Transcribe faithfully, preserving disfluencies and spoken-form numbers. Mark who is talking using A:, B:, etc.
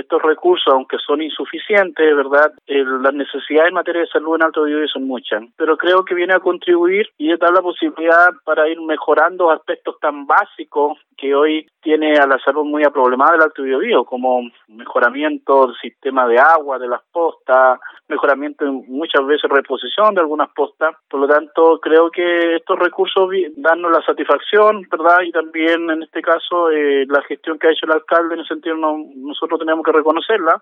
A: estos recursos, aunque son insuficientes, ¿verdad? Eh, las necesidades en materia de salud en Alto Biobío son muchas, pero creo que viene a contribuir y da la posibilidad para ir mejorando aspectos tan básicos que hoy tiene a la salud muy aproblemada del Alto Biobío, como mejoramiento del sistema de agua, de las postas, mejoramiento y muchas veces reposición de algunas postas. Por lo tanto, creo que estos recursos dan la satisfacción, ¿verdad? Y también, en este caso, eh, la gestión que ha hecho el alcalde, en ese sentido, no, nosotros tenemos que reconocerla.